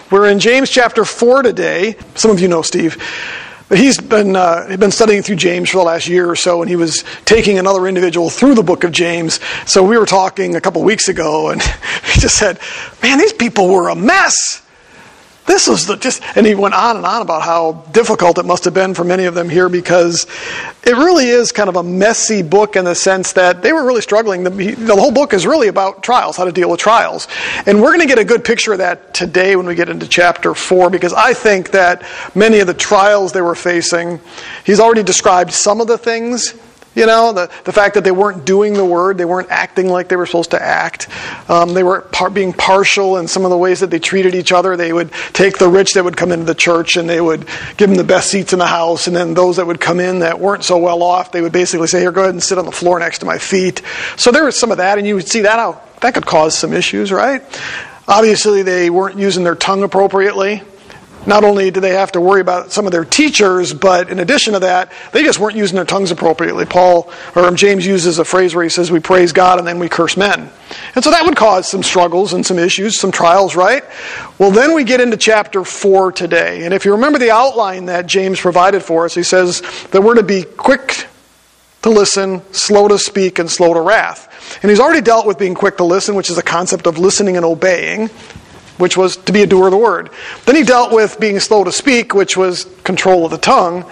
We're in James chapter 4 today. Some of you know Steve. He's been studying through James for the last year or so, and he was taking another individual through the book of James. So we were talking a couple weeks ago, and he just said, man, these people were a mess. This was and he went on and on about how difficult it must have been for many of them here, because it really is kind of a messy book in the sense that they were really struggling. The whole book is really about trials, how to deal with trials. And we're going to get a good picture of that today when we get into chapter 4, because I think that many of the trials they were facing, he's already described some of the things. You know, the fact that they weren't doing the word, they weren't acting like they were supposed to act. They were being partial in some of the ways that they treated each other. They would take the rich that would come into the church and they would give them the best seats in the house. And then those that would come in that weren't so well off, they would basically say, here, go ahead and sit on the floor next to my feet. So there was some of that, and you would see that how that could cause some issues, right? Obviously, they weren't using their tongue appropriately. Not only do they have to worry about some of their teachers, but in addition to that, they just weren't using their tongues appropriately. James uses a phrase where he says, we praise God and then we curse men. And so that would cause some struggles and some issues, some trials, right? Well, then we get into chapter 4 today. And if you remember the outline that James provided for us, he says that we're to be quick to listen, slow to speak, and slow to wrath. And he's already dealt with being quick to listen, which is a concept of listening and obeying, which was to be a doer of the word. Then he dealt with being slow to speak, which was control of the tongue.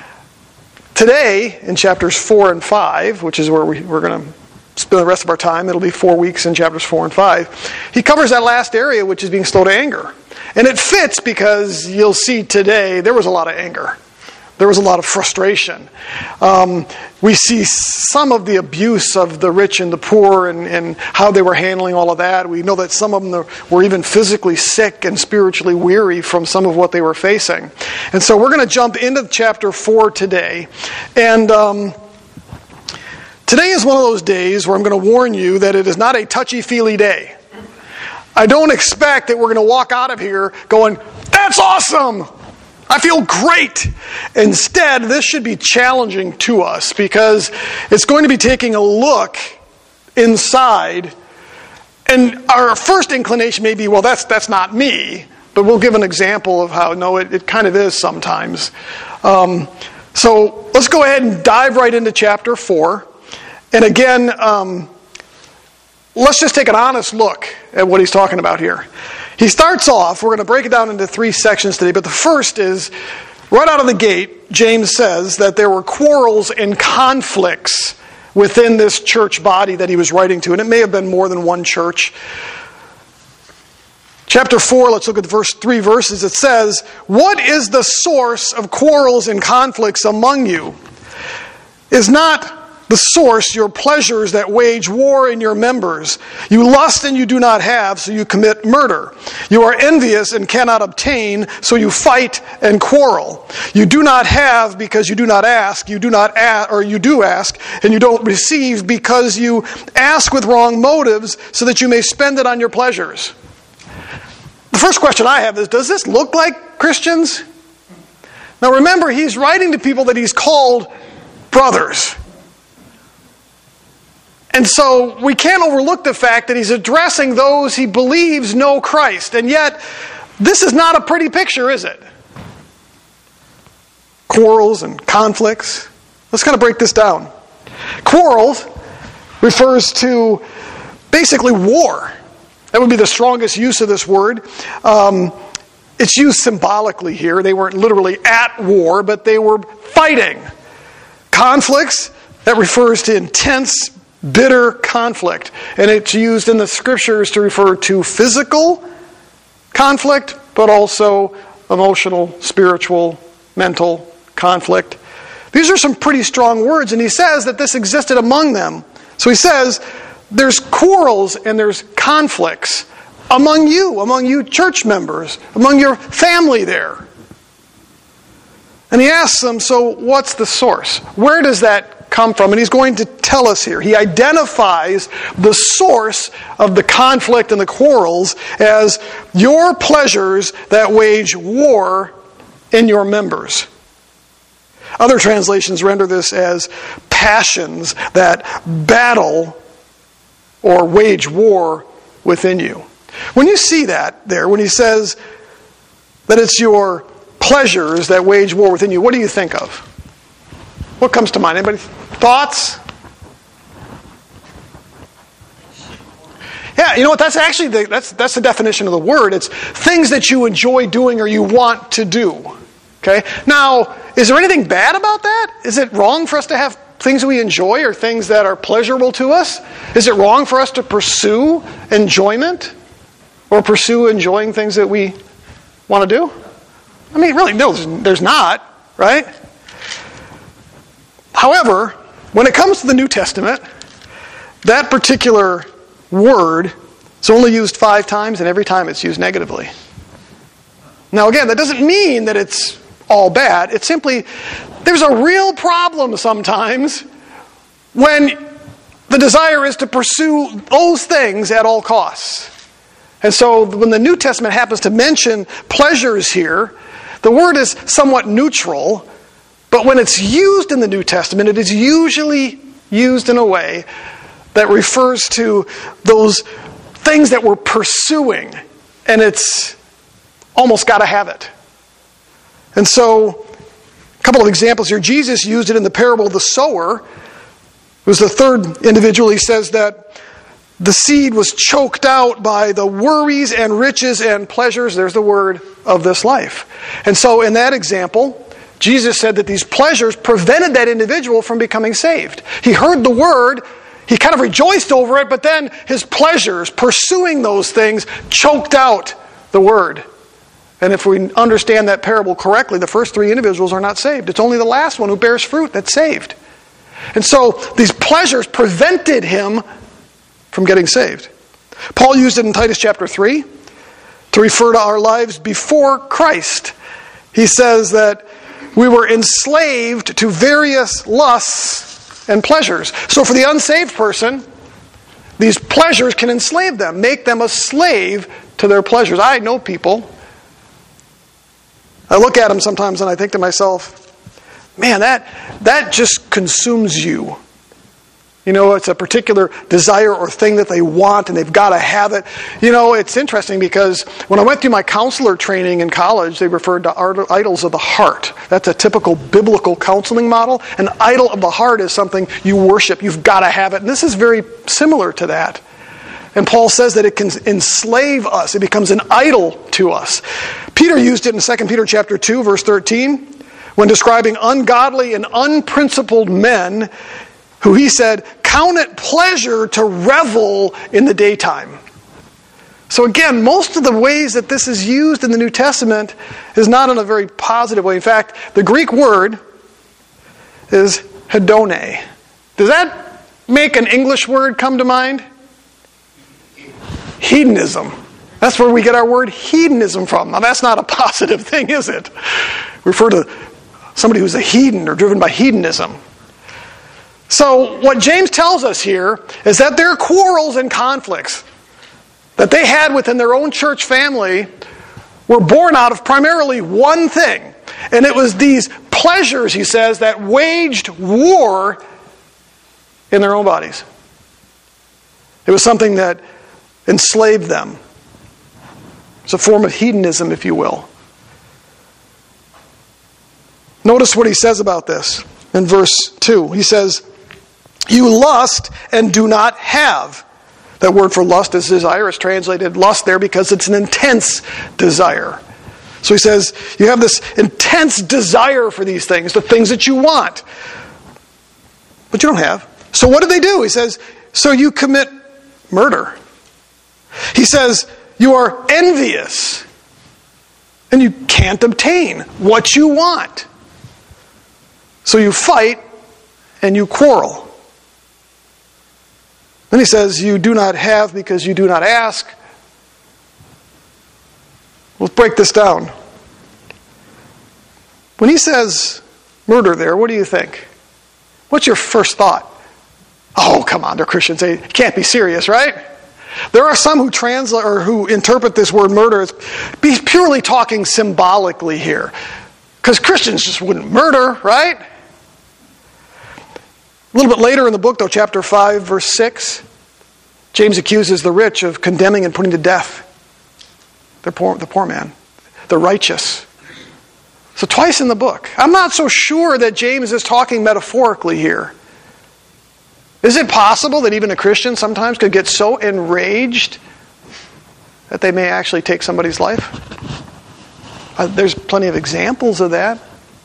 Today, in chapters 4 and 5, which is where we're going to spend the rest of our time, it'll be 4 weeks in chapters 4 and 5, he covers that last area, which is being slow to anger. And it fits because you'll see today there was a lot of anger. There was a lot of frustration. We see some of the abuse of the rich and the poor and how they were handling all of that. We know that some of them were even physically sick and spiritually weary from some of what they were facing. And so we're going to jump into chapter 4 today. And today is one of those days where I'm going to warn you that it is not a touchy-feely day. I don't expect that we're going to walk out of here going, that's awesome! I feel great. Instead, this should be challenging to us because it's going to be taking a look inside. And our first inclination may be, well, that's not me. But we'll give an example of how, no, it kind of is sometimes. So let's go ahead and dive right into chapter 4. And again, let's just take an honest look at what he's talking about here. He starts off, we're going to break it down into 3 sections today, but the first is, right out of the gate, James says that there were quarrels and conflicts within this church body that he was writing to, and it may have been more than one church. Chapter 4, let's look at the first 3 verses. It says, what is the source of quarrels and conflicts among you? Is not the source your pleasures that wage war in your members? You lust and you do not have, so you commit murder. You are envious and cannot obtain, so you fight and quarrel. You do not have because you do not ask. You do not ask, or you do ask, and you don't receive because you ask with wrong motives, so that you may spend it on your pleasures. The first question I have is, does this look like Christians? Now remember, he's writing to people that he's called brothers. And so we can't overlook the fact that he's addressing those he believes know Christ. And yet, this is not a pretty picture, is it? Quarrels and conflicts. Let's kind of break this down. Quarrels refers to basically war. That would be the strongest use of this word. It's used symbolically here. They weren't literally at war, but they were fighting. Conflicts, that refers to intense, bitter conflict. And it's used in the scriptures to refer to physical conflict, but also emotional, spiritual, mental conflict. These are some pretty strong words, and he says that this existed among them. So he says, there's quarrels and there's conflicts among you church members, among your family there. And he asks them, so what's the source? Where does that come from? And he's going to tell us here. He identifies the source of the conflict and the quarrels as your pleasures that wage war in your members. Other translations render this as passions that battle or wage war within you. When you see that there, when he says that it's your pleasures that wage war within you, what do you think of? What comes to mind? Anybody? Thoughts? Yeah, you know what? That's actually that's the definition of the word. It's things that you enjoy doing or you want to do. Okay? Now, is there anything bad about that? Is it wrong for us to have things we enjoy or things that are pleasurable to us? Is it wrong for us to pursue enjoyment or pursue enjoying things that we want to do? I mean, really, no, there's not, right? However, when it comes to the New Testament, that particular word is only used 5 times, and every time it's used negatively. Now again, that doesn't mean that it's all bad. It's simply, there's a real problem sometimes when the desire is to pursue those things at all costs. And so when the New Testament happens to mention pleasures here, the word is somewhat neutral, but when it's used in the New Testament, it is usually used in a way that refers to those things that we're pursuing, and it's almost got to have it. And so, a couple of examples here. Jesus used it in the parable of the sower. It was the third individual. He says that the seed was choked out by the worries and riches and pleasures, there's the word, of this life. And so in that example, Jesus said that these pleasures prevented that individual from becoming saved. He heard the word, he kind of rejoiced over it, but then his pleasures, pursuing those things, choked out the word. And if we understand that parable correctly, the first 3 individuals are not saved. It's only the last one who bears fruit that's saved. And so these pleasures prevented him from getting saved. Paul used it in Titus chapter 3 to refer to our lives before Christ. He says that we were enslaved to various lusts and pleasures. So for the unsaved person, these pleasures can enslave them, make them a slave to their pleasures. I know people, I look at them sometimes and I think to myself, man, that just consumes you. You know, it's a particular desire or thing that they want and they've got to have it. You know, it's interesting because when I went through my counselor training in college, they referred to idols of the heart. That's a typical biblical counseling model. An idol of the heart is something you worship. You've got to have it. And this is very similar to that. And Paul says that it can enslave us. It becomes an idol to us. Peter used it in 2 Peter chapter 2, verse 13, when describing ungodly and unprincipled men who he said, count it pleasure to revel in the daytime. So again, most of the ways that this is used in the New Testament is not in a very positive way. In fact, the Greek word is hedone. Does that make an English word come to mind? Hedonism. That's where we get our word hedonism from. Now that's not a positive thing, is it? We refer to somebody who's a hedon or driven by hedonism. So what James tells us here is that their quarrels and conflicts that they had within their own church family were born out of primarily one thing. And it was these pleasures, he says, that waged war in their own bodies. It was something that enslaved them. It's a form of hedonism, if you will. Notice what he says about this in verse 2. He says, you lust and do not have. That word for lust is desire. It's translated lust there because it's an intense desire. So he says, you have this intense desire for these things, the things that you want. But you don't have. So what did they do? He says, so you commit murder. He says, you are envious. And you can't obtain what you want. So you fight and you quarrel. Then he says, you do not have because you do not ask. We'll break this down. When he says murder there, what do you think? What's your first thought? Oh, come on, they're Christians. They can't be serious, right? There are some who translate or who interpret this word murder as he's purely talking symbolically here. Because Christians just wouldn't murder, right? A little bit later in the book, though, chapter 5, verse 6, James accuses the rich of condemning and putting to death the poor man. the righteous. So twice in the book. I'm not so sure that James is talking metaphorically here. Is it possible that even a Christian sometimes could get so enraged that they may actually take somebody's life? There's plenty of examples of that.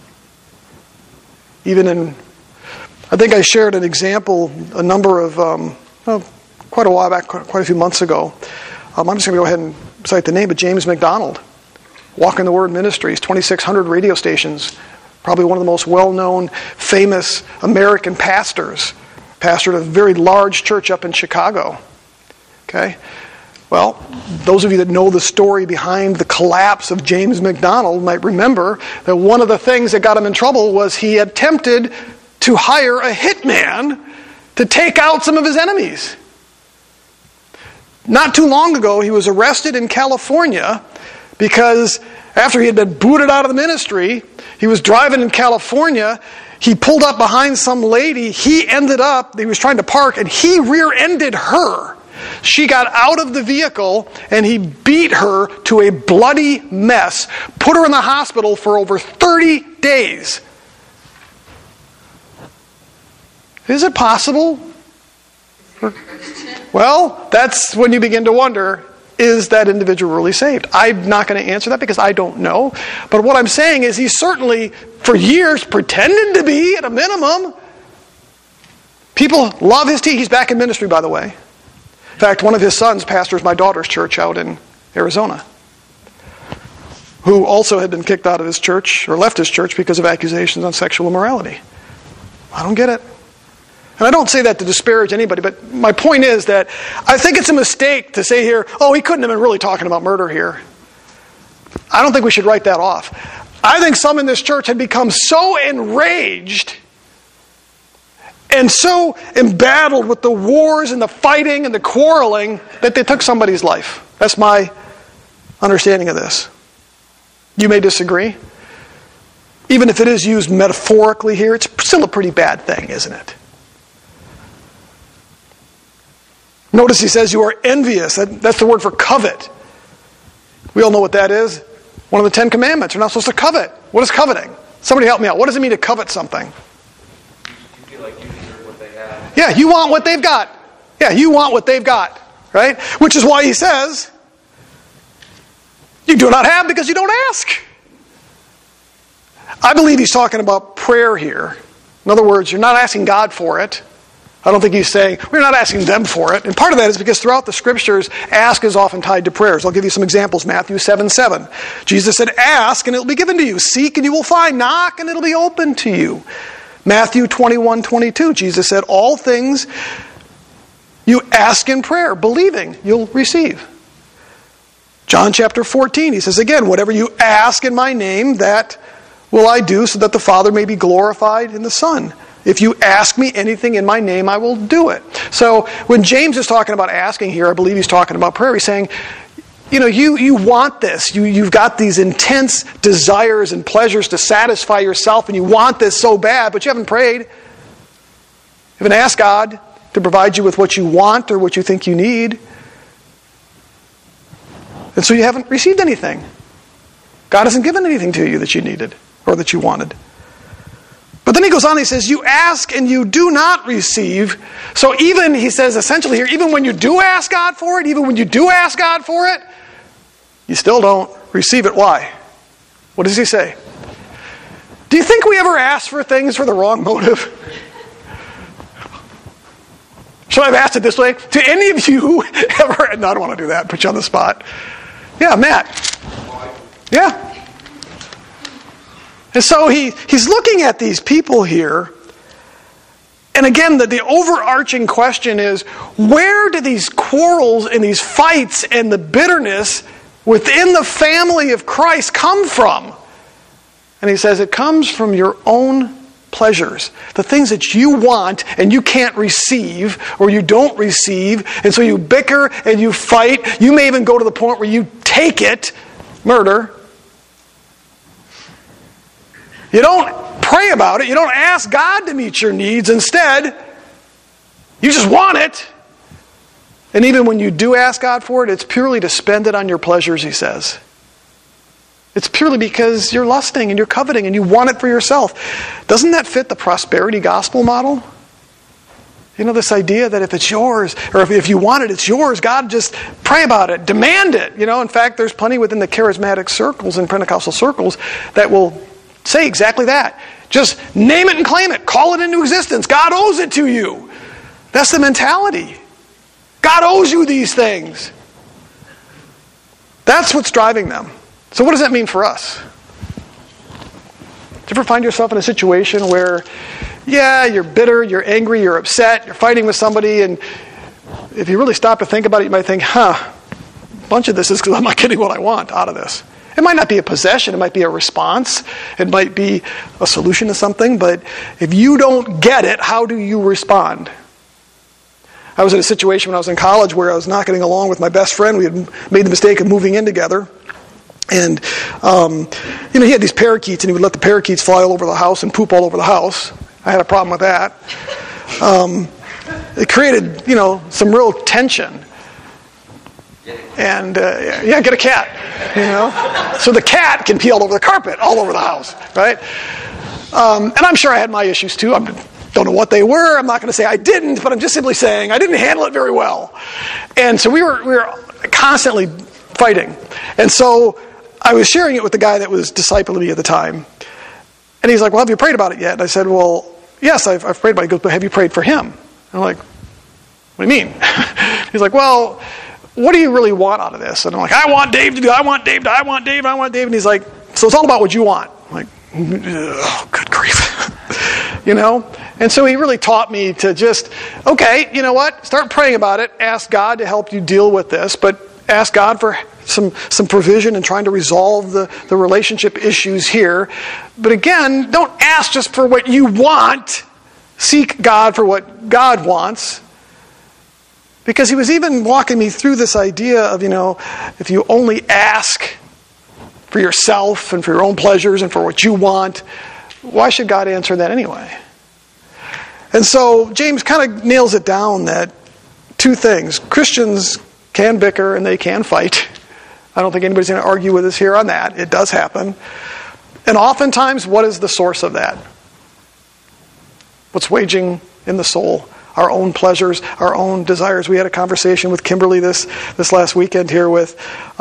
Even in, I think I shared an example a number of, quite a while back, quite a few months ago. I'm just going to go ahead and cite the name of James MacDonald. Walk in the Word Ministries, 2,600 radio stations. Probably one of the most well-known, famous American pastors. Pastored a very large church up in Chicago. Okay? Well, those of you that know the story behind the collapse of James MacDonald might remember that one of the things that got him in trouble was he attempted to hire a hitman to take out some of his enemies. Not too long ago, he was arrested in California because after he had been booted out of the ministry, he was driving in California. He pulled up behind some lady. He was trying to park, and he rear-ended her. She got out of the vehicle, and he beat her to a bloody mess, put her in the hospital for over 30 days. Is it possible? Well, that's when you begin to wonder, is that individual really saved? I'm not going to answer that because I don't know. But what I'm saying is he certainly, for years, pretended to be at a minimum. People love his teaching. He's back in ministry, by the way. In fact, one of his sons pastors my daughter's church out in Arizona, who also had been kicked out of his church, or left his church because of accusations on sexual immorality. I don't get it. And I don't say that to disparage anybody, but my point is that I think it's a mistake to say here, oh, he couldn't have been really talking about murder here. I don't think we should write that off. I think some in this church had become so enraged and so embattled with the wars and the fighting and the quarreling that they took somebody's life. That's my understanding of this. You may disagree. Even if it is used metaphorically here, it's still a pretty bad thing, isn't it? Notice he says you are envious. That's the word for covet. We all know what that is. One of the 10 Commandments. You're not supposed to covet. What is coveting? Somebody help me out. What does it mean to covet something? You feel like you deserve what they have. Yeah, you want what they've got. Yeah, you want what they've got. Right? Which is why he says, you do not have because you don't ask. I believe he's talking about prayer here. In other words, you're not asking God for it. I don't think he's saying, we're not asking them for it. And part of that is because throughout the Scriptures, ask is often tied to prayers. I'll give you some examples. Matthew 7:7. Jesus said, ask and it will be given to you. Seek and you will find. Knock and it will be open to you. Matthew 21:22. Jesus said, all things you ask in prayer, believing, you'll receive. John chapter 14, he says again, whatever you ask in my name, that will I do so that the Father may be glorified in the Son. If you ask me anything in my name, I will do it. So when James is talking about asking here, I believe he's talking about prayer. He's saying, you want this. You've got these intense desires and pleasures to satisfy yourself, and you want this so bad, but you haven't prayed. You haven't asked God to provide you with what you want or what you think you need. And so you haven't received anything. God hasn't given anything to you that you needed or that you wanted. But then he goes on, he says, you ask and you do not receive. So even, he says essentially here, even when you do ask God for it, you still don't receive it. Why? What does he say? Do you think we ever ask for things for the wrong motive? Should I have asked it this way? Do any of you ever, no, I don't want to do that, put you on the spot. Yeah, Matt. Yeah. And so he's looking at these people here, and again, the overarching question is, where do these quarrels and these fights and the bitterness within the family of Christ come from? And he says, it comes from your own pleasures. The things that you want and you can't receive, or you don't receive, and so you bicker and you fight. You may even go to the point where you take it, murder. You don't pray about it. You don't ask God to meet your needs. Instead, you just want it. And even when you do ask God for it, it's purely to spend it on your pleasures, he says. It's purely because you're lusting and you're coveting and you want it for yourself. Doesn't that fit the prosperity gospel model? You know, this idea that if it's yours, or if you want it, it's yours. God, just pray about it. Demand it. You know, in fact, there's plenty within the charismatic circles and Pentecostal circles that will say exactly that. Just name it and claim it. Call it into existence. God owes it to you. That's the mentality. God owes you these things. That's what's driving them. So what does that mean for us? Do you ever find yourself in a situation where, yeah, you're bitter, you're angry, you're upset, you're fighting with somebody, and if you really stop to think about it, you might think, a bunch of this is because I'm not getting what I want out of this. It might not be a possession, it might be a response, it might be a solution to something, but if you don't get it, how do you respond? I was in a situation when I was in college where I was not getting along with my best friend. We had made the mistake of moving in together. And, he had these parakeets, and he would let the parakeets fly all over the house and poop all over the house. I had a problem with that. It created, some real tension. And, get a cat, So the cat can pee all over the carpet, all over the house, right? And I'm sure I had my issues too. I don't know what they were. I'm not going to say I didn't, but I'm just simply saying I didn't handle it very well. And so we were constantly fighting. And so I was sharing it with the guy that was discipling me at the time. And he's like, well, have you prayed about it yet? And I said, well, yes, I've prayed about it. He goes, but have you prayed for him? And I'm like, what do you mean? He's like, well, what do you really want out of this? And I'm like, I want Dave to do it. I want Dave. And he's like, so it's all about what you want. I'm like, oh, good grief. And so he really taught me to just, okay, you know what? Start praying about it. Ask God to help you deal with this, but ask God for some provision in trying to resolve the relationship issues here. But again, don't ask just for what you want. Seek God for what God wants. Because he was even walking me through this idea of, if you only ask for yourself and for your own pleasures and for what you want, why should God answer that anyway? And so James kind of nails it down that two things. Christians can bicker and they can fight. I don't think anybody's going to argue with us here on that. It does happen. And oftentimes, what is the source of that? What's waging in the soul? Our own pleasures, our own desires. We had a conversation with Kimberly this last weekend here with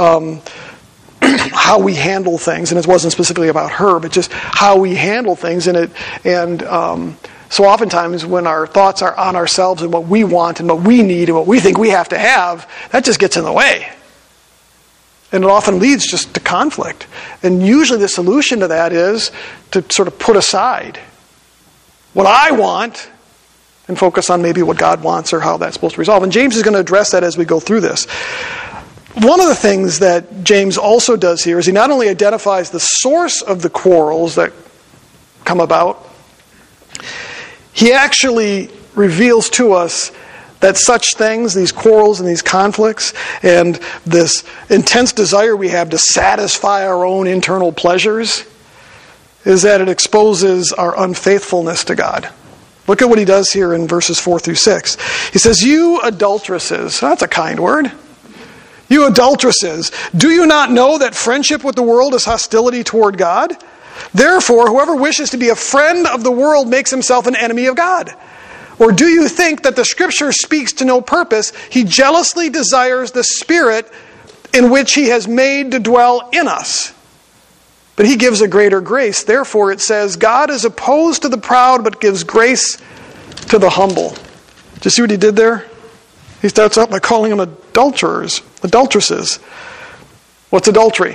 how we handle things. And it wasn't specifically about her, but just how we handle things in it. And so oftentimes when our thoughts are on ourselves and what we want and what we need and what we think we have to have, that just gets in the way. And it often leads just to conflict. And usually the solution to that is to sort of put aside what I want and focus on maybe what God wants or how that's supposed to resolve. And James is going to address that as we go through this. One of the things that James also does here is he not only identifies the source of the quarrels that come about, he actually reveals to us that such things, these quarrels and these conflicts, and this intense desire we have to satisfy our own internal pleasures, is that it exposes our unfaithfulness to God. Look at what he does here in verses 4 through 6. He says, you adulteresses, that's a kind word. You adulteresses, do you not know that friendship with the world is hostility toward God? Therefore, whoever wishes to be a friend of the world makes himself an enemy of God. Or do you think that the Scripture speaks to no purpose? He jealously desires the Spirit in which he has made to dwell in us. But he gives a greater grace. Therefore, it says, God is opposed to the proud, but gives grace to the humble. Do you see what he did there? He starts out by calling them adulteresses. What's adultery?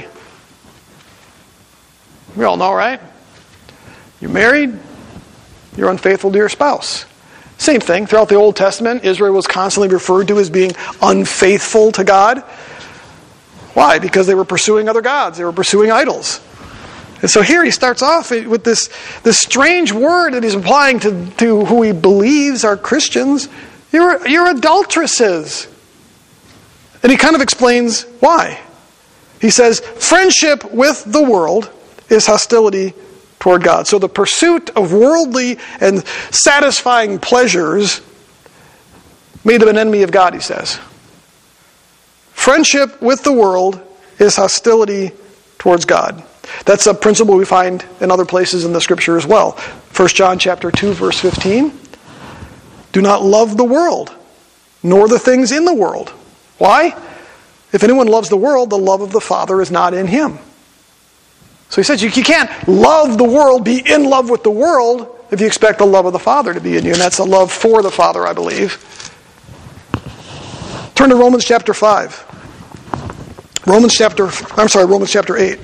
We all know, right? You're married, you're unfaithful to your spouse. Same thing. Throughout the Old Testament, Israel was constantly referred to as being unfaithful to God. Why? Because they were pursuing other gods. They were pursuing idols. And so here he starts off with this strange word that he's applying to who he believes are Christians. You're adulteresses. And he kind of explains why. He says, friendship with the world is hostility toward God. So the pursuit of worldly and satisfying pleasures made them an enemy of God, he says. Friendship with the world is hostility towards God. That's a principle we find in other places in the Scripture as well. 1 John chapter 2, verse 15. Do not love the world, nor the things in the world. Why? If anyone loves the world, the love of the Father is not in him. So he says you can't love the world, be in love with the world, if you expect the love of the Father to be in you. And that's a love for the Father, I believe. Turn to Romans chapter 5. Romans chapter 8.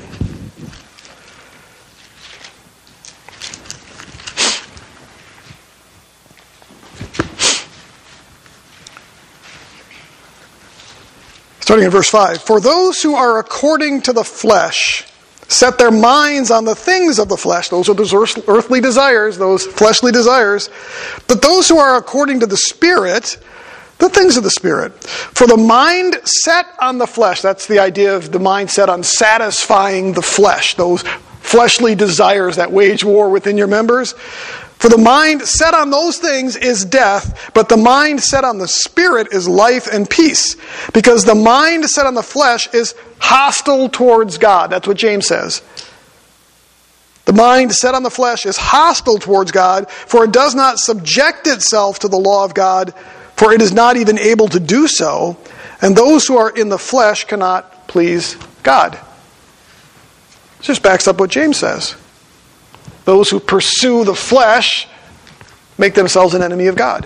Starting in verse 5. For those who are according to the flesh set their minds on the things of the flesh. Those are those earthly desires, those fleshly desires. But those who are according to the Spirit, the things of the Spirit. For the mind set on the flesh, that's the idea of the mind set on satisfying the flesh, those fleshly desires that wage war within your members. For the mind set on those things is death, but the mind set on the Spirit is life and peace. Because the mind set on the flesh is hostile towards God. That's what James says. The mind set on the flesh is hostile towards God, for it does not subject itself to the law of God, for it is not even able to do so. And those who are in the flesh cannot please God. This just backs up what James says. Those who pursue the flesh make themselves an enemy of God.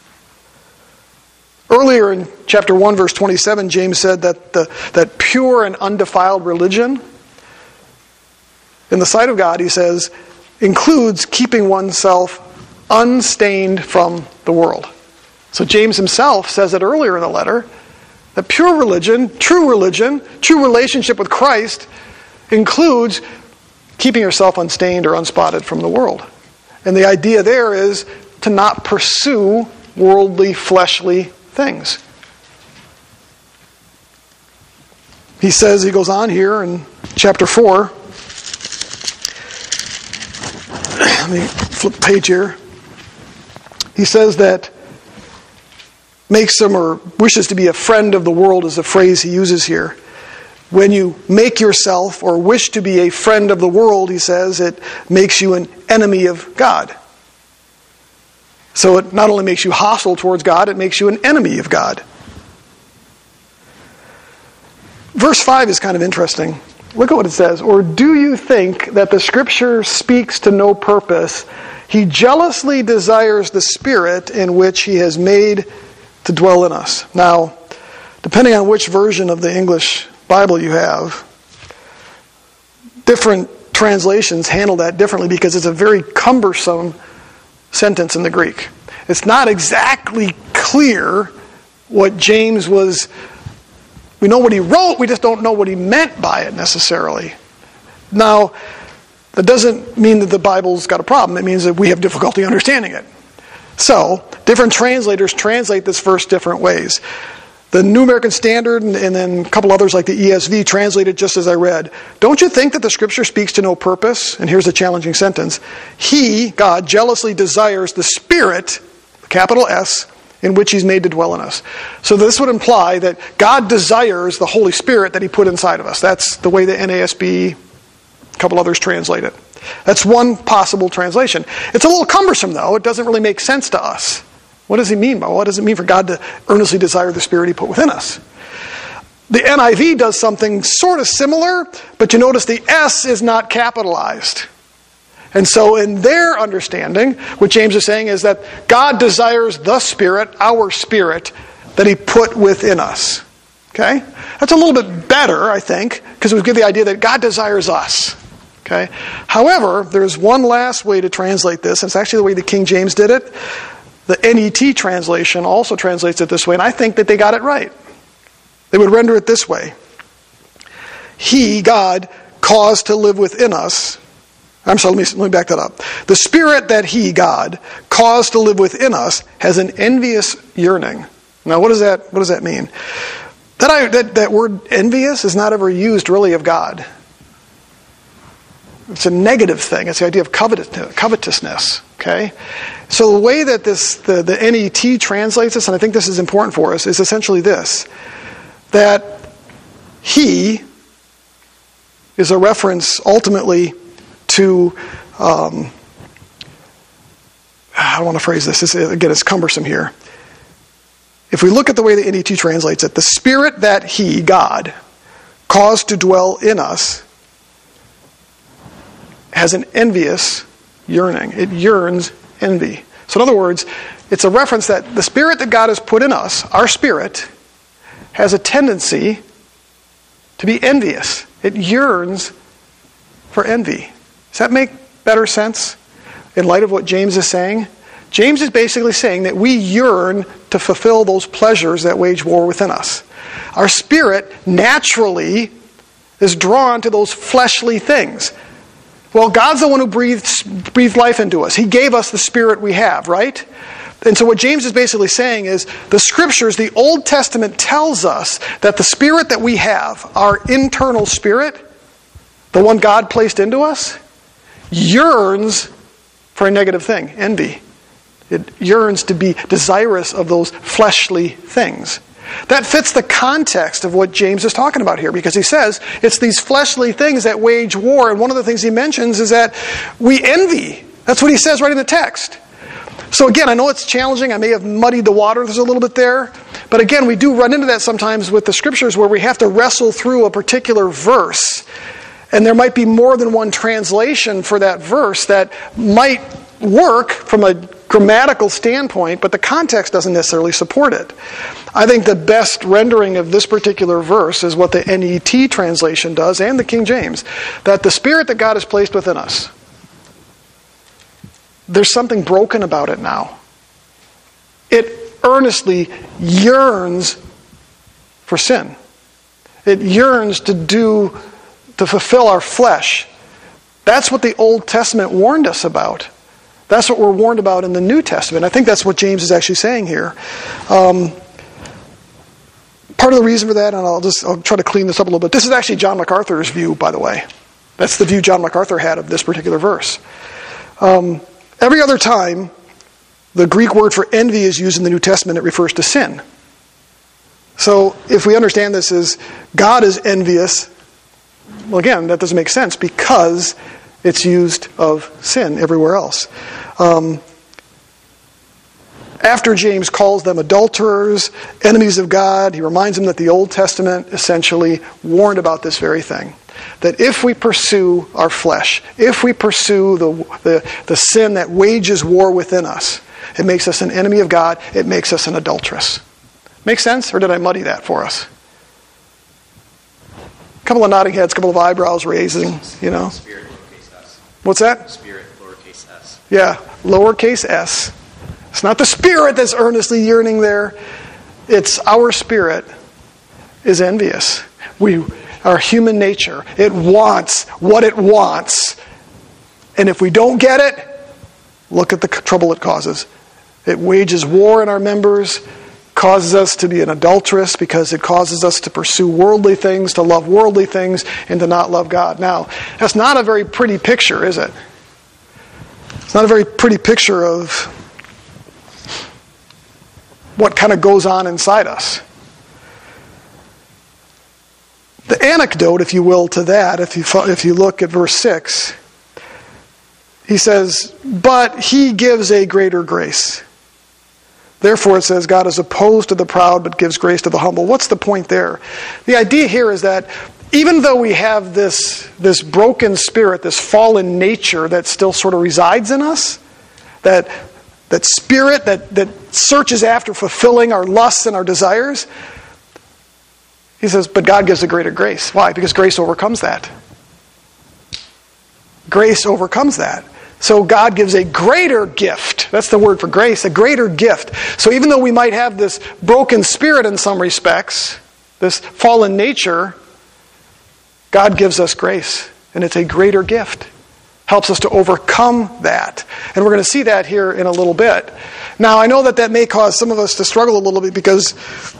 Earlier in chapter 1, verse 27, James said that pure and undefiled religion, in the sight of God, he says, includes keeping oneself unstained from the world. So James himself says it earlier in the letter, that pure religion, true relationship with Christ, includes keeping yourself unstained or unspotted from the world. And the idea there is to not pursue worldly, fleshly things. He says, he goes on here in chapter 4. Let me flip the page here. He says that makes him or wishes to be a friend of the world is a phrase he uses here. When you make yourself or wish to be a friend of the world, he says, it makes you an enemy of God. So it not only makes you hostile towards God, it makes you an enemy of God. Verse 5 is kind of interesting. Look at what it says. Or do you think that the Scripture speaks to no purpose? He jealously desires the Spirit in which He has made to dwell in us. Now, depending on which version of the English Bible you have, different translations handle that differently because it's a very cumbersome sentence in the Greek. It's not exactly clear what James was. We know what he wrote, we just don't know what he meant by it necessarily. Now, that doesn't mean that the Bible's got a problem. It means that we have difficulty understanding it. So, different translators translate this verse different ways. The New American Standard and then a couple others like the ESV translate it just as I read. Don't you think that the Scripture speaks to no purpose? And here's a challenging sentence. He, God, jealously desires the Spirit, capital S, in which He's made to dwell in us. So this would imply that God desires the Holy Spirit that He put inside of us. That's the way the NASB, a couple others translate it. That's one possible translation. It's a little cumbersome, though. It doesn't really make sense to us. What does He mean by what does it mean for God to earnestly desire the Spirit He put within us? The NIV does something sort of similar, but you notice the S is not capitalized. And so in their understanding, what James is saying is that God desires the Spirit, our spirit, that He put within us. Okay? That's a little bit better, I think, because it would give the idea that God desires us. Okay? However, there's one last way to translate this, and it's actually the way the King James did it. The NET translation also translates it this way, and I think that they got it right. They would render it this way. He, God, caused to live within us. I'm sorry, let me back that up. The Spirit that He, God, caused to live within us has an envious yearning. Now, what does that mean? That word envious is not ever used really of God. It's a negative thing. It's the idea of covetousness. Okay? So the way that the NET translates this, and I think this is important for us, is essentially this. That He is a reference ultimately to, how do I want to phrase this? Again, it's cumbersome here. If we look at the way the NET translates it, the Spirit that He, God, caused to dwell in us has an envious yearning. It yearns envy. So in other words, it's a reference that the Spirit that God has put in us, our spirit, has a tendency to be envious. It yearns for envy. Does that make better sense in light of what James is saying? James is basically saying that we yearn to fulfill those pleasures that wage war within us. Our spirit naturally is drawn to those fleshly things. Well, God's the one who breathed life into us. He gave us the spirit we have, right? And so what James is basically saying is the Scriptures, the Old Testament tells us that the spirit that we have, our internal spirit, the one God placed into us, yearns for a negative thing, envy. It yearns to be desirous of those fleshly things. That fits the context of what James is talking about here, because he says it's these fleshly things that wage war, and one of the things he mentions is that we envy. That's what he says right in the text. So again, I know it's challenging. I may have muddied the waters a little bit there. But again, we do run into that sometimes with the Scriptures where we have to wrestle through a particular verse. And there might be more than one translation for that verse that might work from a grammatical standpoint, but the context doesn't necessarily support it. I think the best rendering of this particular verse is what the NET translation does, and the King James, that the Spirit that God has placed within us, there's something broken about it now. It earnestly yearns for sin. It yearns to fulfill our flesh. That's what the Old Testament warned us about. That's what we're warned about in the New Testament. I think that's what James is actually saying here. Part of the reason for that, and I'll try to clean this up a little bit. This is actually John MacArthur's view, by the way. That's the view John MacArthur had of this particular verse. Every other time the Greek word for envy is used in the New Testament, it refers to sin. So if we understand this as God is envious, well, again, that doesn't make sense because it's used of sin everywhere else. After James calls them adulterers, enemies of God, he reminds them that the Old Testament essentially warned about this very thing. That if we pursue our flesh, if we pursue the sin that wages war within us, it makes us an enemy of God, it makes us an adulteress. Make sense? Or did I muddy that for us? A couple of nodding heads, a couple of eyebrows raising, you know. Spirit, lowercase s. What's that? Spirit, lowercase s. Yeah, lowercase s. It's not the spirit that's earnestly yearning there. It's our spirit is envious. Our human nature, it wants what it wants. And if we don't get it, look at the trouble it causes. It wages war in our members, causes us to be an adulteress because it causes us to pursue worldly things, to love worldly things, and to not love God. Now, that's not a very pretty picture, is it? It's not a very pretty picture of what kind of goes on inside us. The anecdote, if you will, to that, if you look at verse 6, he says, but he gives a greater grace. Therefore it says, God is opposed to the proud, but gives grace to the humble. What's the point there? The idea here is that even though we have this broken spirit, this fallen nature that still sort of resides in us, that spirit that searches after fulfilling our lusts and our desires, he says, but God gives a greater grace. Why? Because grace overcomes that. Grace overcomes that. So God gives a greater gift. That's the word for grace, a greater gift. So even though we might have this broken spirit in some respects, this fallen nature, God gives us grace. And it's a greater gift. Helps us to overcome that. And we're going to see that here in a little bit. Now, I know that may cause some of us to struggle a little bit because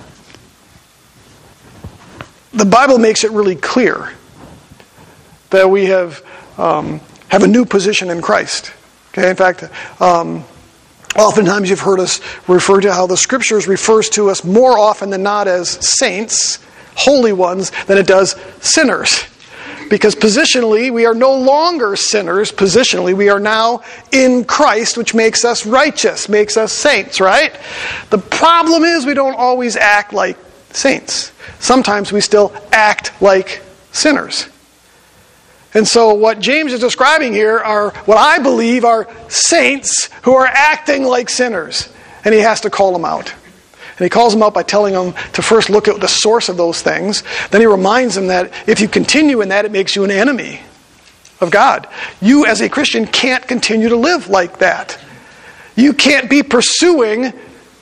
the Bible makes it really clear that we have a new position in Christ. Okay, in fact, oftentimes you've heard us refer to how the Scriptures refers to us more often than not as saints, holy ones, than it does sinners. Because positionally, we are no longer sinners. Positionally, we are now in Christ, which makes us righteous, makes us saints, right? The problem is we don't always act like saints. Sometimes we still act like sinners. And so what James is describing here are what I believe are saints who are acting like sinners. And he has to call them out. And he calls them out by telling them to first look at the source of those things. Then he reminds them that if you continue in that, it makes you an enemy of God. You as a Christian can't continue to live like that. You can't be pursuing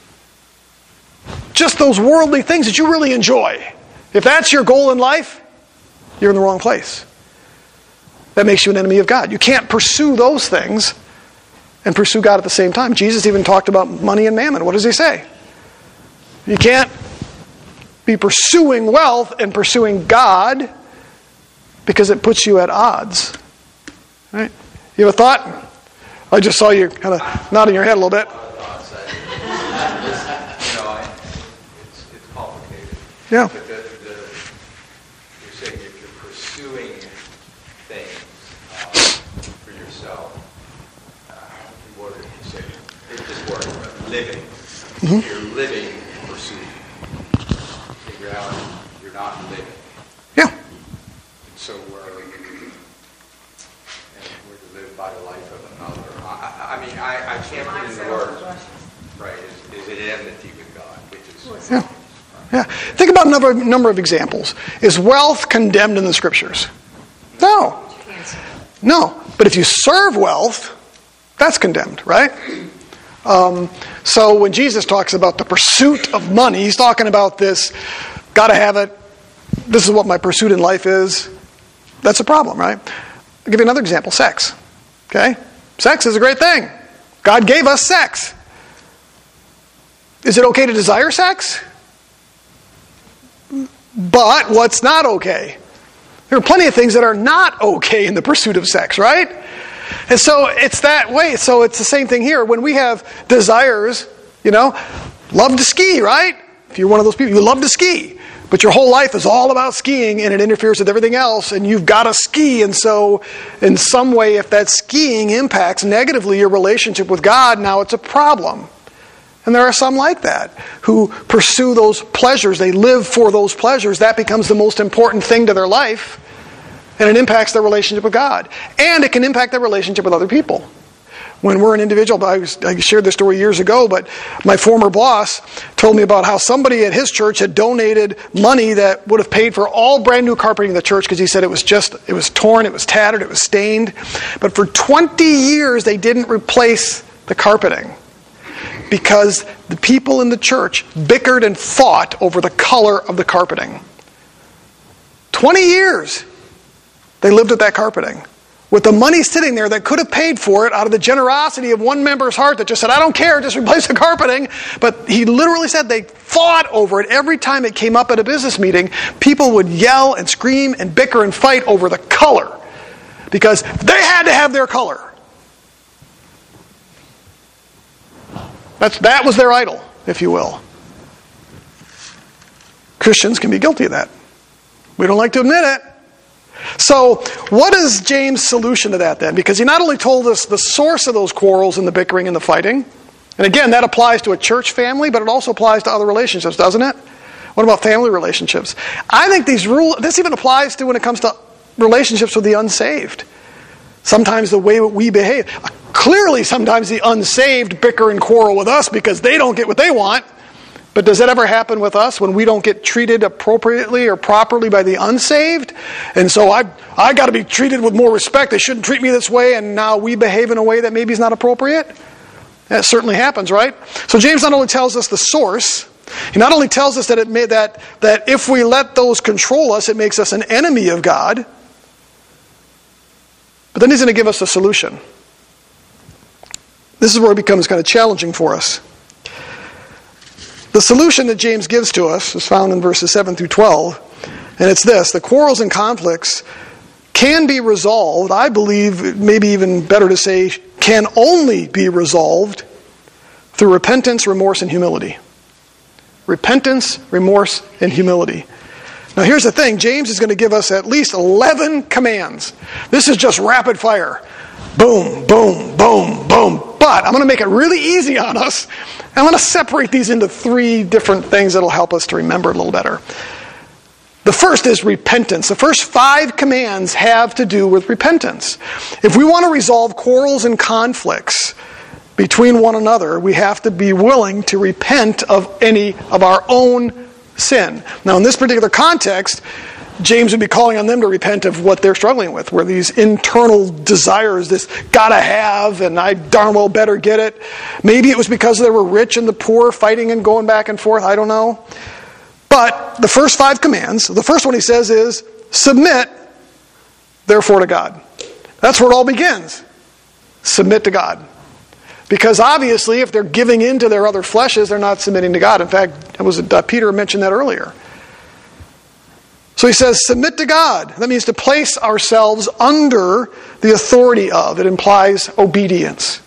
just those worldly things that you really enjoy. If that's your goal in life, you're in the wrong place. That makes you an enemy of God. You can't pursue those things and pursue God at the same time. Jesus even talked about money and mammon. What does he say? You can't be pursuing wealth and pursuing God because it puts you at odds. Right? You have a thought? I just saw you kind of nodding your head a little bit. It's complicated. Yeah. But you're saying if you're pursuing things for yourself, what did you say? This word, living. Mm-hmm. You're living in pursuit. In reality, you're not living. Yeah. So we're to live by the life of another. I can't put into words. Right? Is it enmity with God? Which is Yeah. Yeah. Think about a number of examples. Is wealth condemned in the Scriptures? No. No. But if you serve wealth, that's condemned, right? So when Jesus talks about the pursuit of money, he's talking about this, got to have it, this is what my pursuit in life is. That's a problem, right? I'll give you another example, sex. Okay? Sex is a great thing. God gave us sex. Is it okay to desire sex? But what's not okay? There are plenty of things that are not okay in the pursuit of sex, right? And so it's that way. So it's the same thing here. When we have desires, love to ski, right? If you're one of those people, you love to ski. But your whole life is all about skiing and it interferes with everything else and you've got to ski. And so in some way, if that skiing impacts negatively your relationship with God, now it's a problem. And there are some like that who pursue those pleasures. They live for those pleasures. That becomes the most important thing to their life. And it impacts their relationship with God. And it can impact their relationship with other people. When we're an individual, I shared this story years ago, but my former boss told me about how somebody at his church had donated money that would have paid for all brand new carpeting in the church because he said it was torn, it was tattered, it was stained. But for 20 years, they didn't replace the carpeting because the people in the church bickered and fought over the color of the carpeting. 20 years they lived with that carpeting. With the money sitting there that could have paid for it out of the generosity of one member's heart that just said, I don't care, just replace the carpeting. But he literally said they fought over it. Every time it came up at a business meeting, people would yell and scream and bicker and fight over the color because they had to have their color. That was their idol, if you will. Christians can be guilty of that. We don't like to admit it. So, what is James' solution to that then? Because he not only told us the source of those quarrels and the bickering and the fighting, and again, that applies to a church family, but it also applies to other relationships, doesn't it? What about family relationships? I think this even applies to when it comes to relationships with the unsaved. Sometimes the way we behave. Clearly, sometimes the unsaved bicker and quarrel with us because they don't get what they want. But does that ever happen with us when we don't get treated appropriately or properly by the unsaved? And so I got to be treated with more respect. They shouldn't treat me this way, and now we behave in a way that maybe is not appropriate? That certainly happens, right? So James not only tells us the source, he not only tells us that if we let those control us, it makes us an enemy of God, but then he's going to give us a solution. This is where it becomes kind of challenging for us. The solution that James gives to us is found in verses 7 through 12, and it's this: the quarrels and conflicts can be resolved, I believe, maybe even better to say, can only be resolved through repentance, remorse, and humility. Repentance, remorse, and humility. Now here's the thing, James is going to give us at least 11 commands. This is just rapid fire. Boom, boom, boom, boom. But I'm going to make it really easy on us. I'm going to separate these into 3 different things that will help us to remember it a little better. The first is repentance. The first 5 commands have to do with repentance. If we want to resolve quarrels and conflicts between one another, we have to be willing to repent of any of our own sin. Now, in this particular context, James would be calling on them to repent of what they're struggling with, where these internal desires, this gotta have, and I darn well better get it. Maybe it was because they were rich and the poor fighting and going back and forth, I don't know. But the first 5 commands, the first one he says is, submit, therefore, to God. That's where it all begins. Submit to God. Because obviously, if they're giving in to their other fleshes, they're not submitting to God. In fact, Peter mentioned that earlier. So he says, submit to God. That means to place ourselves under the authority of. It implies obedience.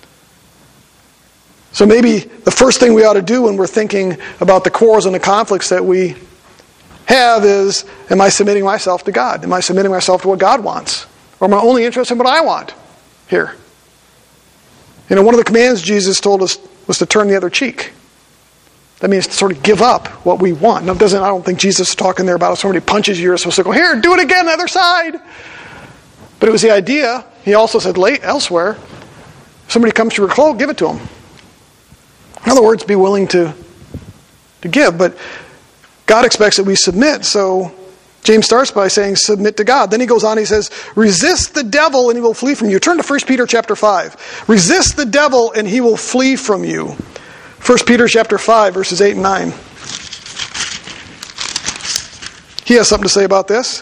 So maybe the first thing we ought to do when we're thinking about the quarrels and the conflicts that we have is, am I submitting myself to God? Am I submitting myself to what God wants? Or am I only interested in what I want here? You know, one of the commands Jesus told us was to turn the other cheek. That means to sort of give up what we want. Now, I don't think Jesus is talking there about if somebody punches you, you're supposed to go, here, do it again, the other side. But it was the idea. He also said elsewhere, if somebody comes to your clothes, give it to them. In other words, be willing to give. But God expects that we submit. So James starts by saying, submit to God. Then he goes on, he says, resist the devil and he will flee from you. Turn to 1 Peter chapter 5. Resist the devil and he will flee from you. 1 Peter chapter 5, verses 8 and 9. He has something to say about this.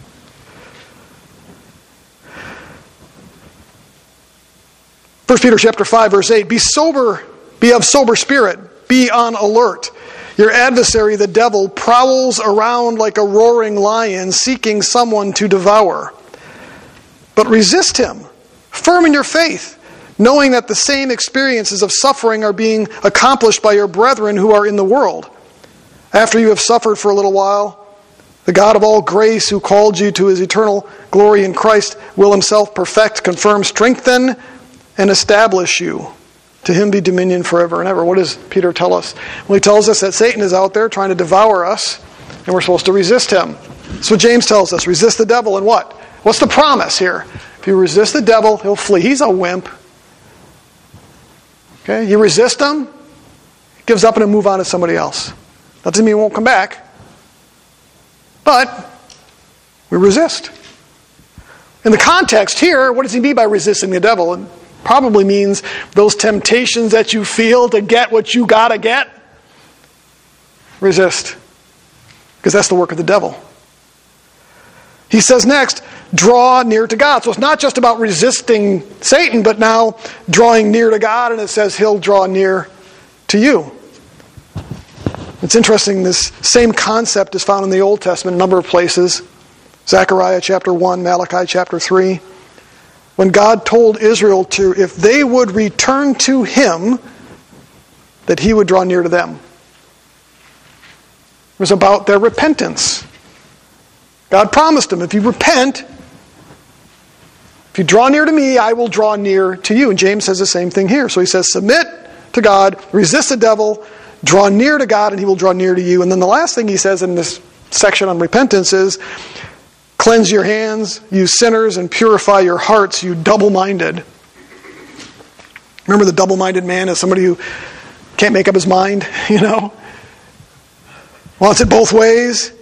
First Peter chapter 5, verse 8. Be of sober spirit. Be on alert. Your adversary, the devil, prowls around like a roaring lion, seeking someone to devour. But resist him, firm in your faith, knowing that the same experiences of suffering are being accomplished by your brethren who are in the world. After you have suffered for a little while, the God of all grace, who called you to his eternal glory in Christ, will himself perfect, confirm, strengthen, and establish you. To him be dominion forever and ever. What does Peter tell us? Well, he tells us that Satan is out there trying to devour us, and we're supposed to resist him. So James tells us, resist the devil, and what? What's the promise here? If you resist the devil, he'll flee. He's a wimp. Okay, you resist him, he gives up and he'll move on to somebody else. Doesn't mean he won't come back. But we resist. In the context here, what does he mean by resisting the devil? It probably means those temptations that you feel to get what you gotta get. Resist. Because that's the work of the devil. He says next, draw near to God. So it's not just about resisting Satan, but now drawing near to God, and it says he'll draw near to you. It's interesting, this same concept is found in the Old Testament in a number of places. Zechariah chapter 1, Malachi chapter 3. When God told Israel if they would return to him, that he would draw near to them. It was about their repentance. God promised them, if you repent, if you draw near to me, I will draw near to you. And James says the same thing here. So he says, submit to God, resist the devil, draw near to God, and he will draw near to you. And then the last thing he says in this section on repentance is, cleanse your hands, you sinners, and purify your hearts, you double-minded. Remember, the double-minded man is somebody who can't make up his mind, wants it both ways.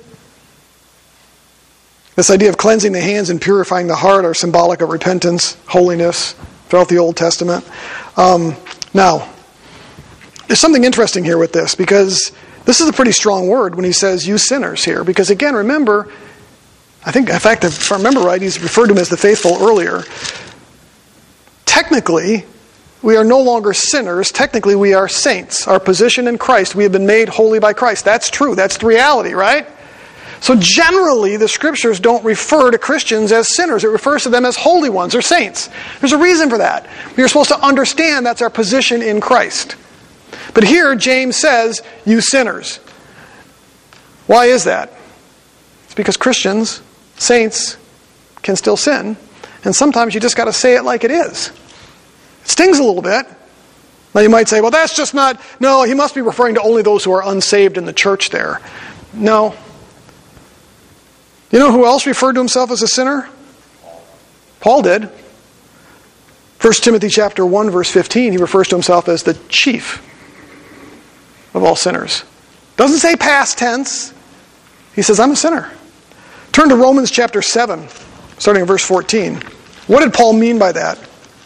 This idea of cleansing the hands and purifying the heart are symbolic of repentance, holiness, throughout the Old Testament. Now, there's something interesting here with this, because this is a pretty strong word when he says, you sinners here. Because again, remember, I think, in fact, if I remember right, he's referred to them as the faithful earlier. Technically, we are no longer sinners. Technically, we are saints. Our position in Christ, we have been made holy by Christ. That's true. That's the reality, right? So generally, the Scriptures don't refer to Christians as sinners. It refers to them as holy ones or saints. There's a reason for that. We are supposed to understand that's our position in Christ. But here, James says, you sinners. Why is that? because Christians, saints, can still sin. And sometimes you just got to say it like it is. It stings a little bit. Now you might say, well, that's just not... No, he must be referring to only those who are unsaved in the church there. No. You know who else referred to himself as a sinner? Paul did. 1 Timothy chapter 1, verse 15, he refers to himself as the chief of all sinners. Doesn't say past tense. He says, I'm a sinner. Turn to Romans chapter 7, starting in verse 14. What did Paul mean by that?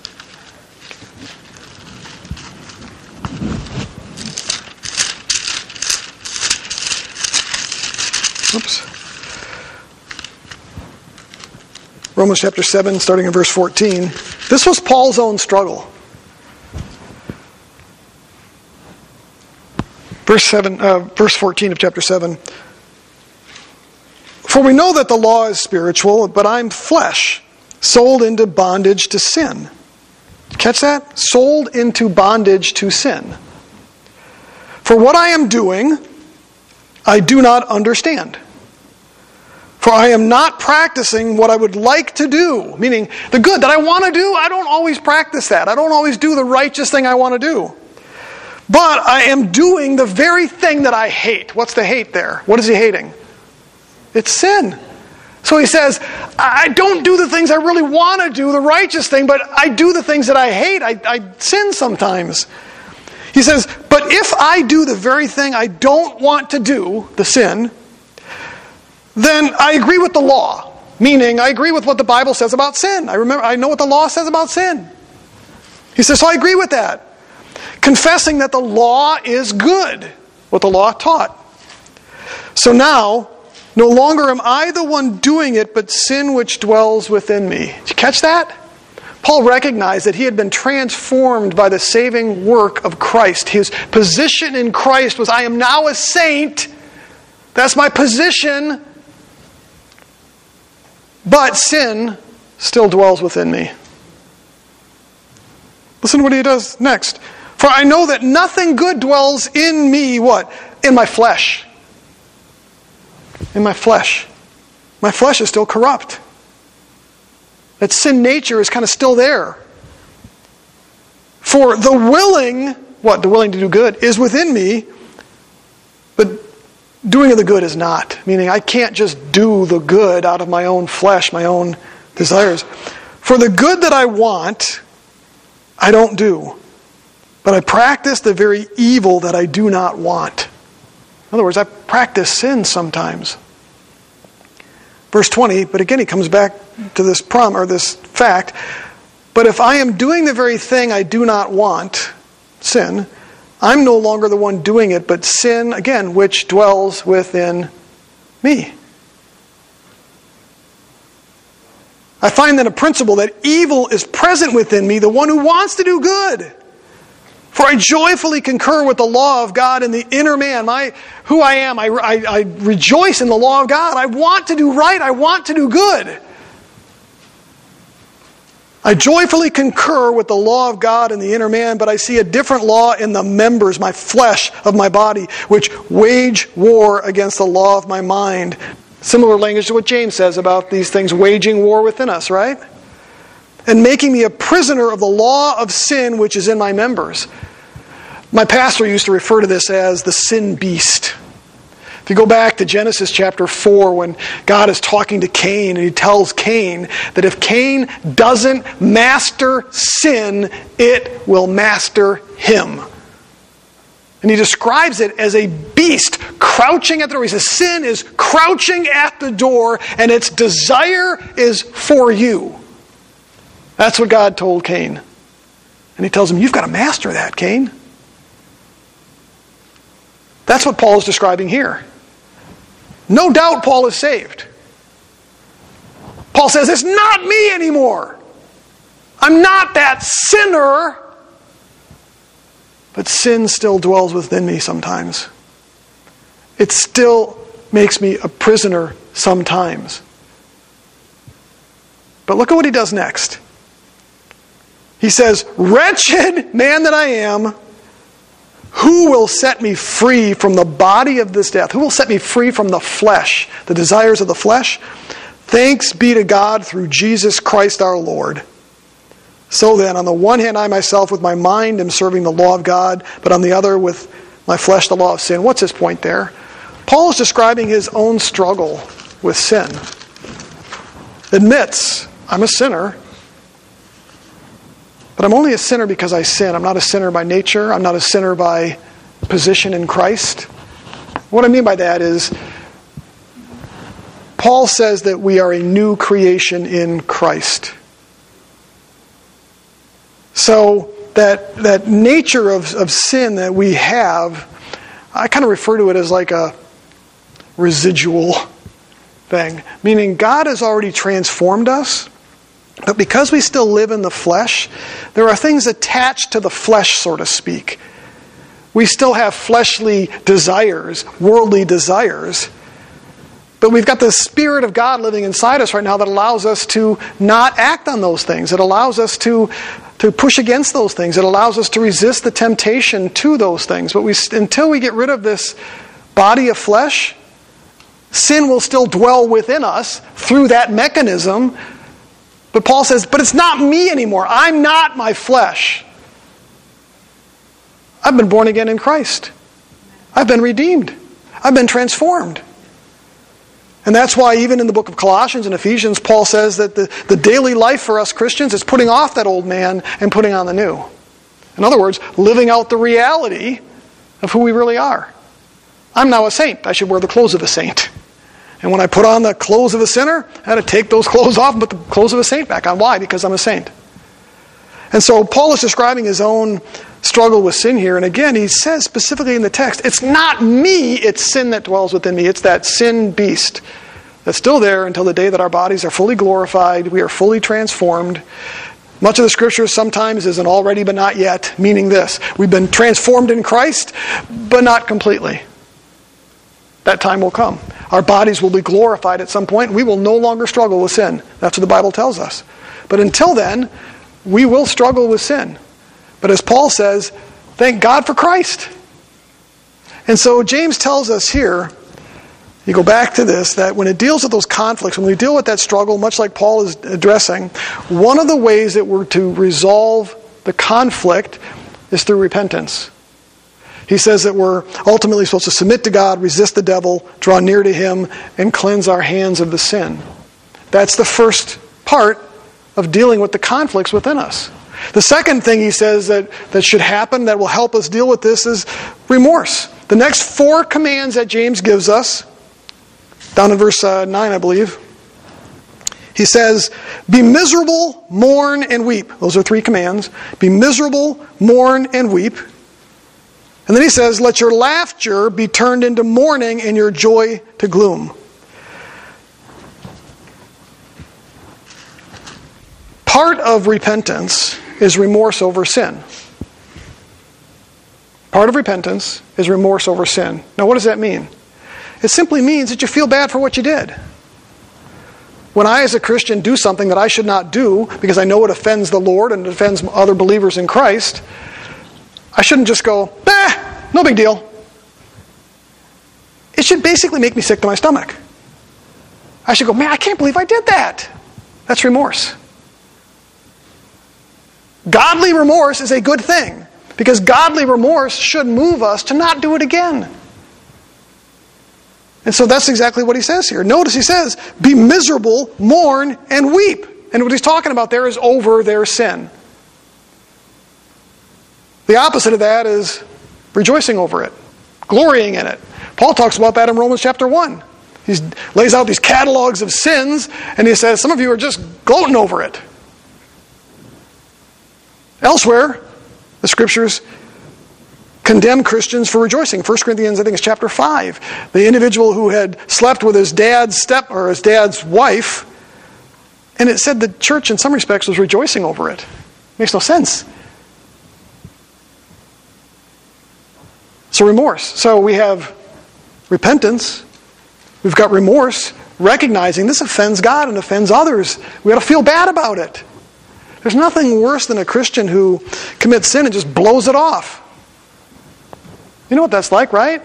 Oops. Romans chapter 7, starting in verse 14. This was Paul's own struggle. Verse 14 of chapter 7. For we know that the law is spiritual, but I'm flesh, sold into bondage to sin. Catch that? Sold into bondage to sin. For what I am doing, I do not understand. For I am not practicing what I would like to do. Meaning, the good that I want to do, I don't always practice that. I don't always do the righteous thing I want to do. But I am doing the very thing that I hate. What's the hate there? What is he hating? It's sin. So he says, I don't do the things I really want to do, the righteous thing, but I do the things that I hate. I sin sometimes. He says, but if I do the very thing I don't want to do, the sin, then I agree with the law. Meaning, I agree with what the Bible says about sin. I know what the law says about sin. He says, so I agree with that. Confessing that the law is good, what the law taught. So now, no longer am I the one doing it, but sin which dwells within me. Did you catch that? Paul recognized that he had been transformed by the saving work of Christ. His position in Christ was, I am now a saint. That's my position. But sin still dwells within me. Listen to what he does next. For I know that nothing good dwells in me, what? In my flesh. In my flesh. My flesh is still corrupt. That sin nature is kind of still there. For the willing, what? The willing to do good is within me, but doing of the good is not. Meaning I can't just do the good out of my own flesh, my own desires. For the good that I want, I don't do. But I practice the very evil that I do not want. In other words, I practice sin sometimes. Verse 20, but again he comes back to this this fact. But if I am doing the very thing I do not want, sin, I'm no longer the one doing it, but sin, again, which dwells within me. I find that a principle that evil is present within me, the one who wants to do good. For I joyfully concur with the law of God in the inner man. Who I am, I rejoice in the law of God. I want to do right. I want to do good. I joyfully concur with the law of God in the inner man, but I see a different law in the members, my flesh of my body, which wage war against the law of my mind. Similar language to what James says about these things waging war within us, right? And making me a prisoner of the law of sin which is in my members. My pastor used to refer to this as the sin beast. If you go back to Genesis chapter 4, when God is talking to Cain, and he tells Cain that if Cain doesn't master sin, it will master him. And he describes it as a beast crouching at the door. He says, sin is crouching at the door, and its desire is for you. That's what God told Cain. And he tells him, you've got to master that, Cain. That's what Paul is describing here. No doubt Paul is saved. Paul says, it's not me anymore. I'm not that sinner. But sin still dwells within me sometimes. It still makes me a prisoner sometimes. But look at what he does next. He says, wretched man that I am, Who will set me free from the body of this death? Who will set me free from the flesh, the desires of the flesh? Thanks be to God through Jesus Christ our Lord. So then, on the one hand, I myself with my mind am serving the law of God, but on the other with my flesh the law of sin. What's his point there? Paul is describing his own struggle with sin. Admits, I'm a sinner, but I'm only a sinner because I sin. I'm not a sinner by nature. I'm not a sinner by position in Christ. What I mean by that is, Paul says that we are a new creation in Christ. So that nature of sin that we have, I kind of refer to it as like a residual thing. Meaning God has already transformed us, but because we still live in the flesh, there are things attached to the flesh, so to speak. We still have fleshly desires, worldly desires. But we've got the Spirit of God living inside us right now that allows us to not act on those things. It allows us to push against those things. It allows us to resist the temptation to those things. But until we get rid of this body of flesh, sin will still dwell within us through that mechanism. But Paul says, but it's not me anymore. I'm not my flesh. I've been born again in Christ. I've been redeemed. I've been transformed. And that's why even in the book of Colossians and Ephesians, Paul says that the daily life for us Christians is putting off that old man and putting on the new. In other words, living out the reality of who we really are. I'm now a saint. I should wear the clothes of a saint. And when I put on the clothes of a sinner, I had to take those clothes off and put the clothes of a saint back on. Why? Because I'm a saint. And so Paul is describing his own struggle with sin here. And again, he says specifically in the text, it's not me, it's sin that dwells within me. It's that sin beast that's still there until the day that our bodies are fully glorified, we are fully transformed. Much of the scripture sometimes is an already but not yet, meaning this. We've been transformed in Christ, but not completely. That time will come. Our bodies will be glorified at some point. We will no longer struggle with sin. That's what the Bible tells us. But until then, we will struggle with sin. But as Paul says, thank God for Christ. And so James tells us here, you go back to this, that when it deals with those conflicts, when we deal with that struggle, much like Paul is addressing, one of the ways that we're to resolve the conflict is through repentance. He says that we're ultimately supposed to submit to God, resist the devil, draw near to him, and cleanse our hands of the sin. That's the first part of dealing with the conflicts within us. The second thing he says that should happen that will help us deal with this is remorse. The next 4 commands that James gives us, down in verse 9, I believe, he says, be miserable, mourn, and weep. Those are 3 commands. Be miserable, mourn, and weep. And then he says, let your laughter be turned into mourning and your joy to gloom. Part of repentance is remorse over sin. Part of repentance is remorse over sin. Now what does that mean? It simply means that you feel bad for what you did. When I as a Christian do something that I should not do because I know it offends the Lord and it offends other believers in Christ, I shouldn't just go, no big deal. It should basically make me sick to my stomach. I should go, man, I can't believe I did that. That's remorse. Godly remorse is a good thing because godly remorse should move us to not do it again. And so that's exactly what he says here. Notice he says, be miserable, mourn, and weep. And what he's talking about there is over their sin. The opposite of that is rejoicing over it, glorying in it. Paul talks about that in Romans chapter 1. He lays out these catalogs of sins, and he says, some of you are just gloating over it. Elsewhere, the scriptures condemn Christians for rejoicing. 1 Corinthians, I think it's chapter 5. The individual who had slept with his dad's wife, and it said the church in some respects was rejoicing over it. Makes no sense. So remorse. So we have repentance. We've got remorse, recognizing this offends God and offends others. We ought to feel bad about it. There's nothing worse than a Christian who commits sin and just blows it off. You know what that's like, right?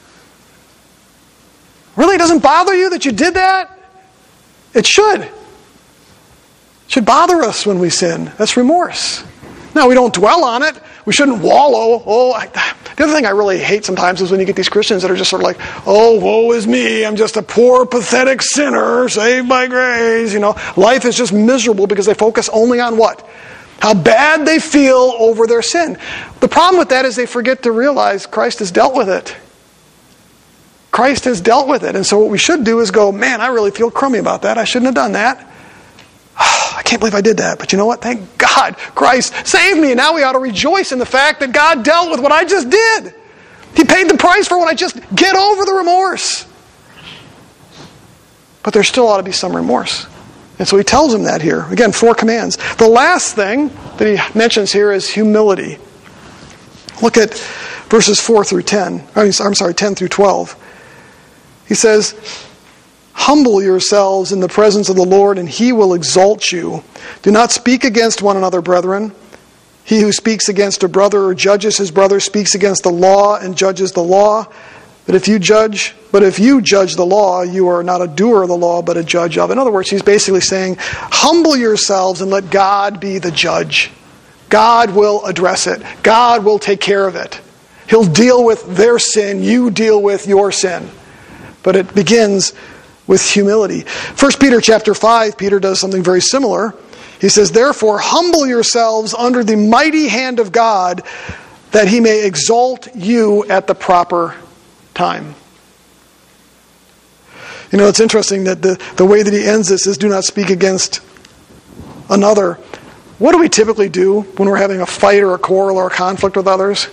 Really, it doesn't bother you that you did that? It should. It should bother us when we sin. That's remorse. Now, we don't dwell on it. We shouldn't wallow. The other thing I really hate sometimes is when you get these Christians that are just sort of like, oh, woe is me. I'm just a poor, pathetic sinner saved by grace. Life is just miserable because they focus only on what? How bad they feel over their sin. The problem with that is they forget to realize Christ has dealt with it. Christ has dealt with it. And so what we should do is go, man, I really feel crummy about that. I shouldn't have done that. I can't believe I did that. But you know what? Thank God Christ saved me. And now we ought to rejoice in the fact that God dealt with what I just did. He paid the price for what I just get over the remorse. But there still ought to be some remorse. And so he tells him that here. Again, 4 commands. The last thing that he mentions here is humility. Look at verses 4 through 10. I'm sorry, 10 through 12. He says, humble yourselves in the presence of the Lord, and he will exalt you. Do not speak against one another, brethren. He who speaks against a brother or judges his brother speaks against the law and judges the law. But if you judge the law, you are not a doer of the law, but a judge of. In other words, he's basically saying, humble yourselves and let God be the judge. God will address it. God will take care of it. He'll deal with their sin. You deal with your sin. But it begins with humility. 1 Peter chapter 5, Peter does something very similar. He says, therefore, humble yourselves under the mighty hand of God, that he may exalt you at the proper time. It's interesting that the way that he ends this is do not speak against another. What do we typically do when we're having a fight or a quarrel or a conflict with others?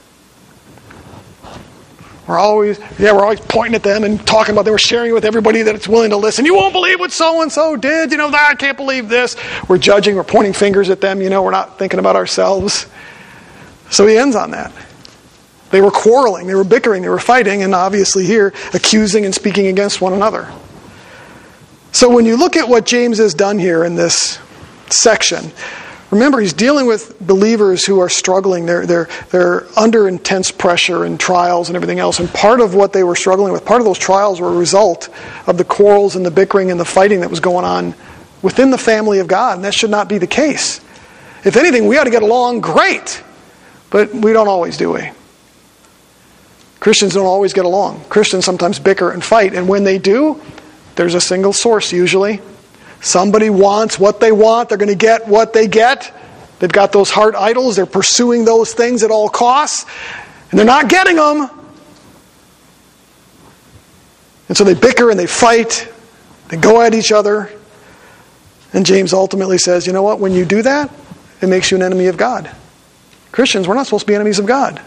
We're always pointing at them and talking about them. We're sharing it with everybody that's willing to listen. You won't believe what so-and-so did. I can't believe this. We're judging. We're pointing fingers at them. We're not thinking about ourselves. So he ends on that. They were quarreling. They were bickering. They were fighting. And obviously here, accusing and speaking against one another. So when you look at what James has done here in this section, remember, he's dealing with believers who are struggling. They're under intense pressure and trials and everything else. And part of what they were struggling with, part of those trials were a result of the quarrels and the bickering and the fighting that was going on within the family of God. And that should not be the case. If anything, we ought to get along great. But we don't always, do we? Christians don't always get along. Christians sometimes bicker and fight. And when they do, there's a single source usually. Somebody wants what they want. They're going to get what they get. They've got those heart idols. They're pursuing those things at all costs. And they're not getting them. And so they bicker and they fight. They go at each other. And James ultimately says, you know what? When you do that, it makes you an enemy of God. Christians, we're not supposed to be enemies of God.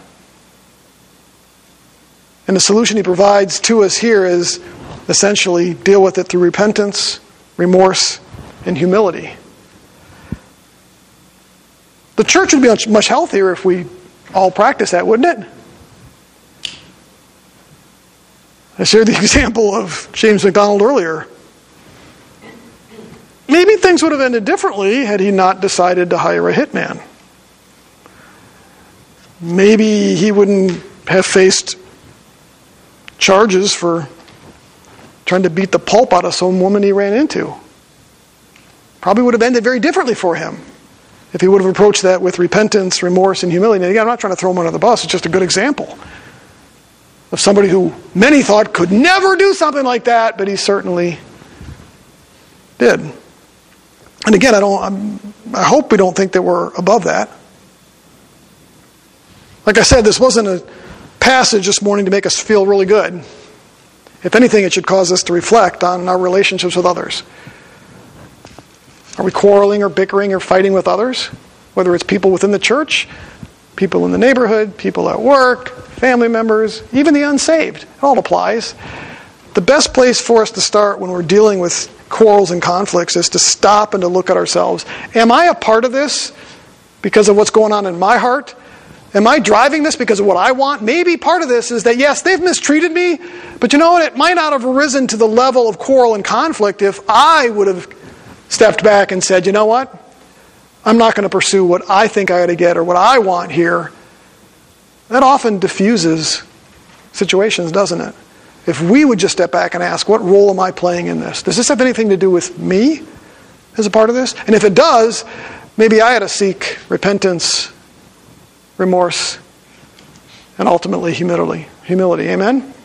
And the solution he provides to us here is essentially deal with it through repentance, remorse, and humility. The church would be much healthier if we all practice that, wouldn't it? I shared the example of James MacDonald earlier. Maybe things would have ended differently had he not decided to hire a hitman. Maybe he wouldn't have faced charges for trying to beat the pulp out of some woman he ran into. Probably would have ended very differently for him if he would have approached that with repentance, remorse, and humility. And again, I'm not trying to throw him under the bus. It's just a good example of somebody who many thought could never do something like that, but he certainly did. And again, I hope we don't think that we're above that. Like I said, this wasn't a passage this morning to make us feel really good. If anything, it should cause us to reflect on our relationships with others. Are we quarreling or bickering or fighting with others? Whether it's people within the church, people in the neighborhood, people at work, family members, even the unsaved. It all applies. The best place for us to start when we're dealing with quarrels and conflicts is to stop and to look at ourselves. Am I a part of this because of what's going on in my heart? Am I driving this because of what I want? Maybe part of this is that, yes, they've mistreated me, but you know what? It might not have risen to the level of quarrel and conflict if I would have stepped back and said, you know what? I'm not going to pursue what I think I ought to get or what I want here. that often diffuses situations, doesn't it? If we would just step back and ask, what role am I playing in this? Does this have anything to do with me as a part of this? And if it does, maybe I ought to seek repentance, remorse, and ultimately humility. Amen?